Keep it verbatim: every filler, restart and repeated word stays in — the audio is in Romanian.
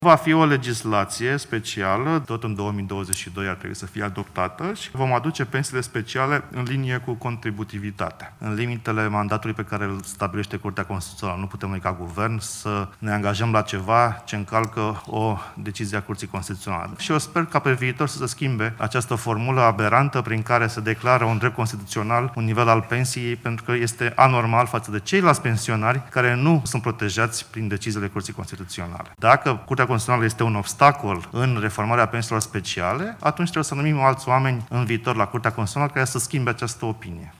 Va fi o legislație specială, tot în două mii douăzeci și doi ar trebui să fie adoptată și vom aduce pensiile speciale în linie cu contributivitatea, în limitele mandatului pe care îl stabilește Curtea Constituțională. Nu putem noi ca guvern să ne angajăm la ceva ce încalcă o decizie a Curții Constituționale. Și eu sper ca pe viitor să se schimbe această formulă aberantă prin care se declară un drept constituțional un nivel al pensiei, pentru că este anormal față de ceilalți pensionari care nu sunt protejați prin deciziile Curții Constituționale. Dacă Curtea Constituțională este un obstacol în reformarea pensiilor speciale, atunci trebuie să numim alți oameni în viitor la Curtea Constituțională care să schimbe această opinie.